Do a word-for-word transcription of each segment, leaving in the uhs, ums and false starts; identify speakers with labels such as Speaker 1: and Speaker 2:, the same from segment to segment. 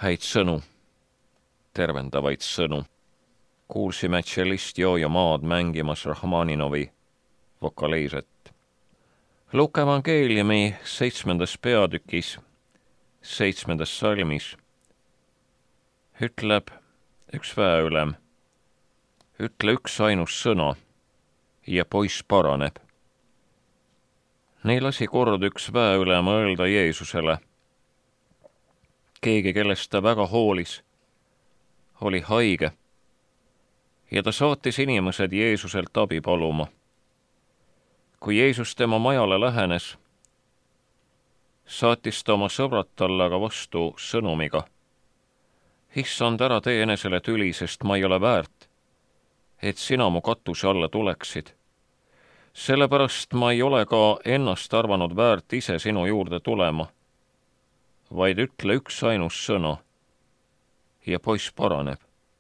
Speaker 1: häid sõnu, tervendavaid sõnu. Kuulsime tšellist Jooja Maad mängimas Rahmaninovi vokaleeset. Luka evangeeliumi seitsmendas peatükis, seitsmendas salmis ütleb üks väeülem, ütle üks ainus sõna ja poiss paraneb. Nii lasi kord üks väeülem öelda Jeesusele. Keegi, kellest ta väga hoolis, oli haige ja ta saatis inimesed Jeesuselt abi paluma. Kui Jeesus tema majale lähenes, saatis ta oma sõbrad talle aga vastu sõnumiga. Issand, ära tee enesele tüli, sest ma ei ole väärt, et sina mu katuse alla tuleksid. Sellepärast ma ei ole ka ennast arvanud väärt ise sinu juurde tulema, vaid ütle üks ainus sõna ja poiss paraneb.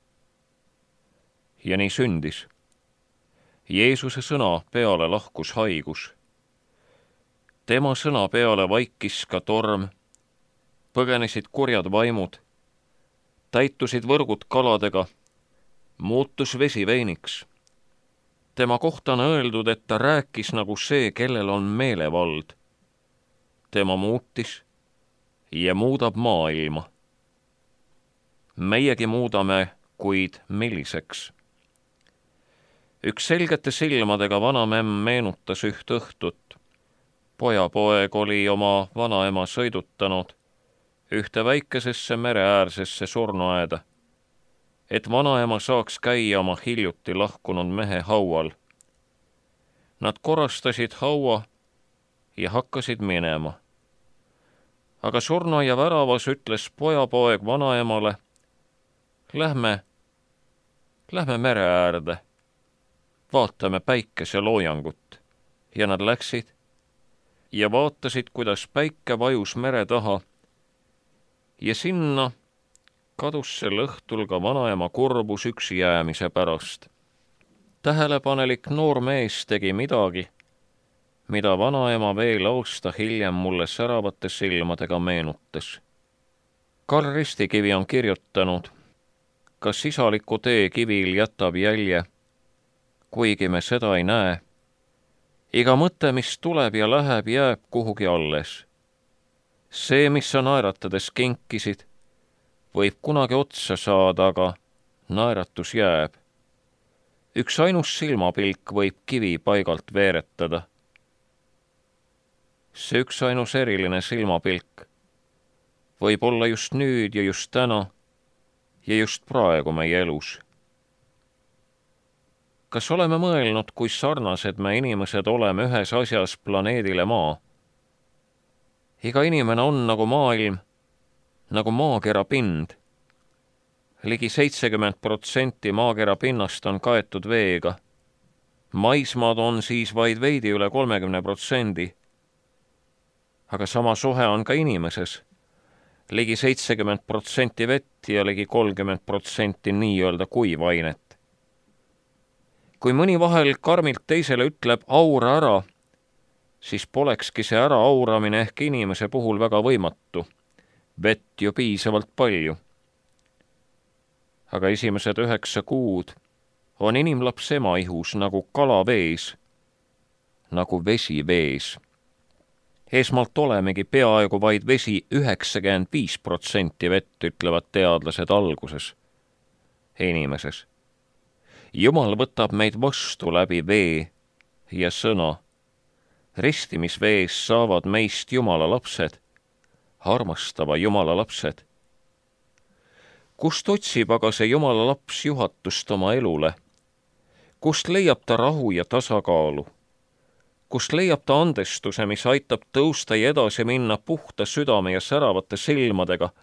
Speaker 1: Ja nii sündis. Jeesuse sõna peale lahkus haigus. Tema sõna peale vaikis ka torm, põgenesid kurjad vaimud, täitusid võrgud kaladega, muutus vesi veiniks. Tema kohta on öeldud, et ta rääkis nagu see, kellel on meelevald. Tema muutis ja muudab maailma. Meiegi muudame, kuid milliseks? Üks selgete silmadega vanamemm meenutas üht õhtut. Pojapoeg oli oma vanaema sõidutanud ühte väikesesse mereäärsesse surnuaeda, et vanaema saaks käia oma hiljuti lahkunud mehe haual. Nad korrastasid haua ja hakkasid minema. Aga surnuaia väravas ütles pojapoeg vanaemale, lähme, lähme mere äärde. Vaatame päikese loojangut. Ja nad läksid ja vaatasid, kuidas päike vajus mere taha. Ja sinna kadus sel õhtul ka vanaema kurbus üksi jäämise pärast. Tähelepanelik noor mees tegi midagi, mida vanaema veel aasta hiljem mulle säravate silmadega meenutas. Karl Ristikivi on kirjutanud, kas isaliku tee kivil jätab jälje, kuigi me seda ei näe. Iga mõte, mis tuleb ja läheb, jääb kuhugi alles. See, mis sa naeratades kinkisid, võib kunagi otsa saada, aga naeratus jääb. Üks ainus silmapilk võib kivi paigalt veeretada. See üks ainus eriline silmapilk võib olla just nüüd ja just täna ja just praegu meie elus. Kas oleme mõelnud, kui sarnased me inimesed oleme ühes asjas planeedile Maa? Iga inimene on nagu maailm, nagu maakera pind. Ligi seitsekümmend protsenti maakera pinnast on kaetud veega. Maismaad on siis vaid veidi üle kolmekümne protsendi. Aga sama suhe on ka inimeses. Ligi seitsekümmend protsenti vett ja ligi kolmkümmend protsenti nii-öelda kuivainet. Kui mõni vahel karmilt teisele ütleb aura ära, siis polekski see ära auramine ehk inimese puhul väga võimatu. Vett ju piisavalt palju. Aga esimesed üheksa kuud on inimlaps ema ihus nagu kala vees, nagu vesi vees. Esmalt olemegi peaaegu vaid vesi üheksakümmend viis protsenti vett, ütlevad teadlased alguses. Inimeses. Jumal võtab meid vastu läbi vee ja sõna. Ristimisvees saavad meist Jumala lapsed, armastava Jumala lapsed. Kust otsib aga see Jumala laps juhatust oma elule? Kust leiab ta rahu ja tasakaalu? Kust leiab ta andestuse, mis aitab tõusta ja edasi minna puhta südame ja säravate silmadega?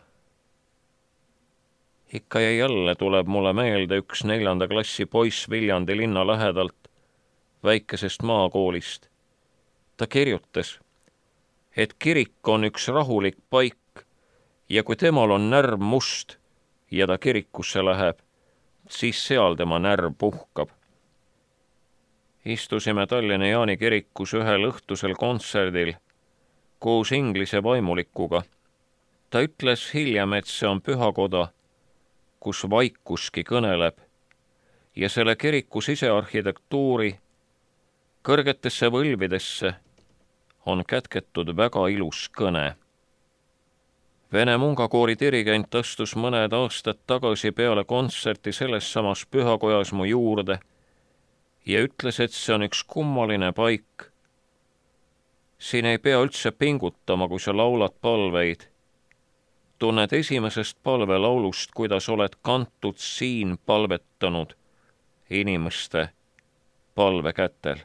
Speaker 1: Ikka ja jälle tuleb mulle meelde üks neljanda klassi poiss Viljandi linna lähedalt, väikesest maakoolist. Ta kirjutas, et kirik on üks rahulik paik ja kui temal on närv must ja ta kirikusse läheb, siis seal tema närv puhkab. Istusime Tallinna Jaani kirikus ühel õhtusel kontserdil koos Inglise vaimulikuga Ta ütles hiljem, et see on pühakoda, kus vaikuski kõneleb, ja selle kiriku sisearhitektuuri kõrgetesse võlvidesse on kätketud väga ilus kõne. Vene mungakoori dirigent astus mõned aastad tagasi peale kontserti selles samas pühakojas mu juurde ja ütles, et see on üks kummaline paik. Siin ei pea üldse pingutama, kui sa laulad palveid. Tunned esimesest palvelaulust, kuidas oled kantud siin palvetanud inimeste palvekätel.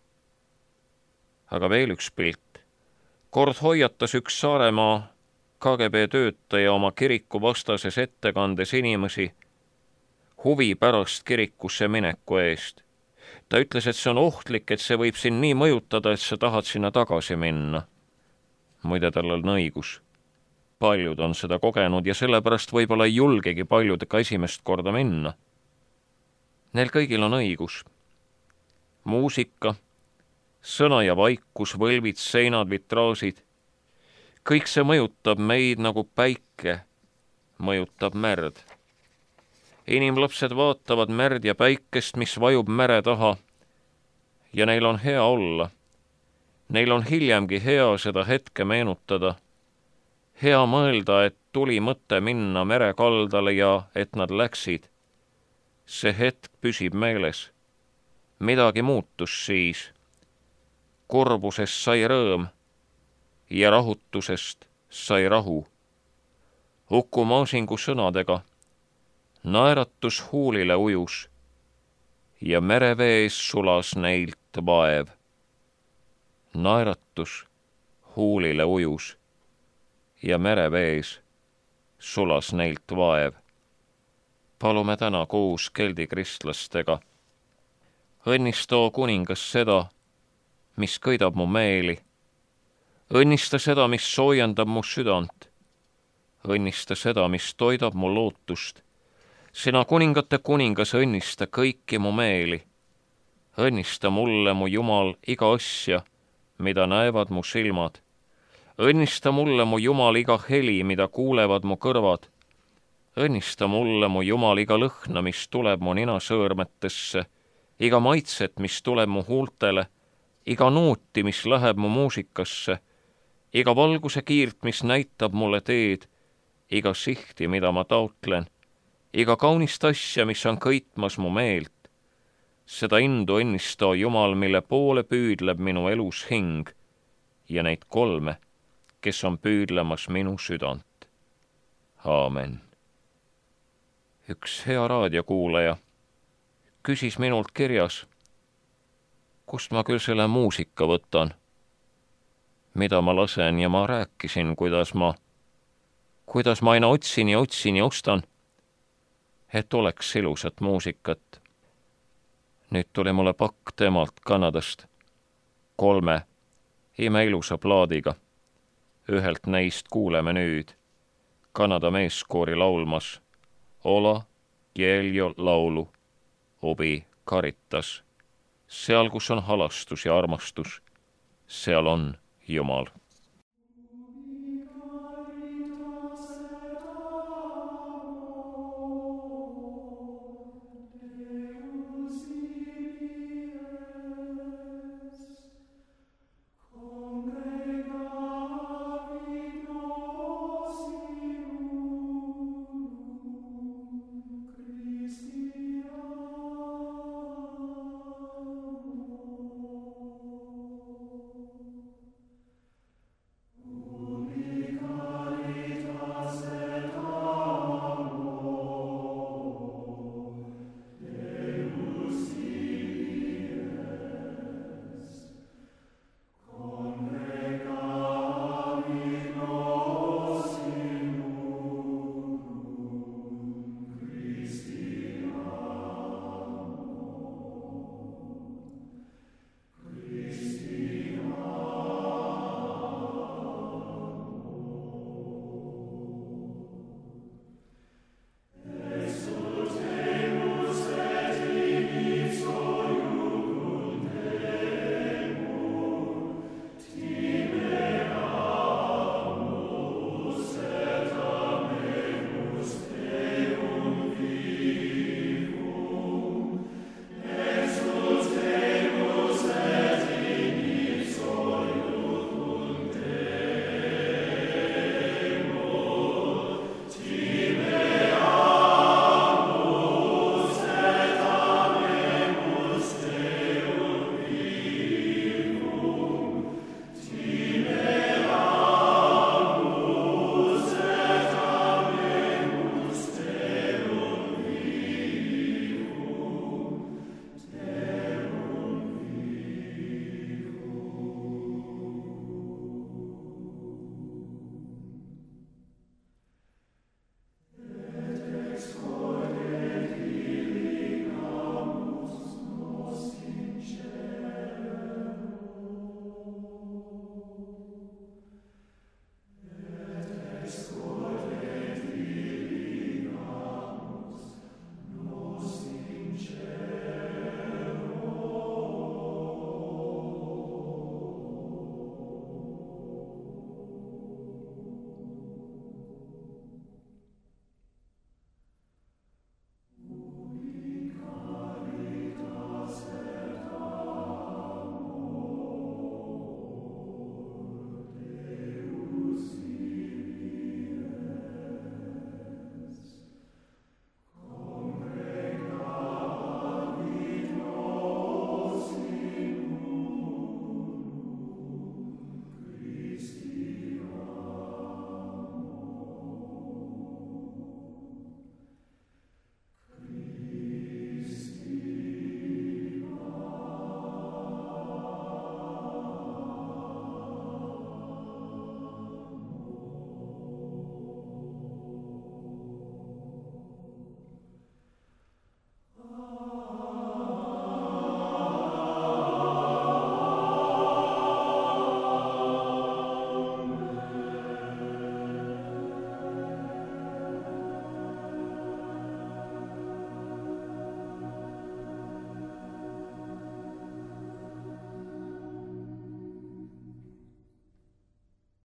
Speaker 1: Aga veel üks pilt. Kord hoiatas üks Saaremaa K G B töötaja oma kiriku vastases ettekandes inimesi huvi pärast kirikusse mineku eest. Ta ütles, et see on ohtlik, et see võib sind nii mõjutada, et sa tahad sinna tagasi minna. Muide, tal on õigus. Paljud on seda kogenud ja sellepärast võib-olla ei julgegi paljud ka esimest korda minna. Neil kõigil on õigus. Muusika, sõna ja vaikus, võlvid, seinad, vitraasid. Kõik see mõjutab meid nagu päike, mõjutab merd. Inimlapsed vaatavad merd ja päikest, mis vajub mere taha, ja neil on hea olla. Neil on hiljemgi hea seda hetke meenutada. Hea mõelda, et tuli mõte minna mere kaldale ja et nad läksid. See hetk püsib meeles. Midagi muutus siis. Kurbusest sai rõõm ja rahutusest sai rahu. Uku Maasingu sõnadega naeratus huulile ujus ja merevees sulas neilt vaev. Naeratus huulile ujus ja merevees sulas neilt vaev. Palume täna koos keldikristlastega. Õnnista, o kuningas, seda, mis kõidab mu meeli. Õnnista seda, mis soojendab mu südant. Õnnista seda, mis toidab mu lootust. Sina kuningate kuningas, õnnista kõiki mu meeli. Õnnista mulle, mu Jumal, iga asja, mida näevad mu silmad. Õnnista mulle, mu Jumal, iga heli, mida kuulevad mu kõrvad. Õnnista mulle, mu Jumal, iga lõhna, mis tuleb mu ninasõõrmetesse, iga maitset, mis tuleb mu huultele, iga nooti, mis läheb mu muusikasse, iga valguse kiirt, mis näitab mulle teed, iga sihti, mida ma taotlen, iga kaunist asja, mis on kõitmas mu meelt. Seda indu õnnista, Jumal, mille poole püüdleb minu elus hing, ja neid kolme, kes on püüdlemas minu südant. Aamen. Üks hea raadiokuulaja küsis minult kirjas, kust ma küll selle muusika võtan, mida ma lasen, ja ma rääkisin, kuidas ma, kuidas ma aina otsin ja otsin ja ostan, et oleks ilusat muusikat. Nüüd tuli mulle pakk temalt Kanadast, kolme imeilusa plaadiga. Ühelt neist kuuleme nüüd Kanada meeskoori laulmas Ola Kieljo laulu Obi Caritas. Seal, kus on halastus ja armastus, seal on Jumal.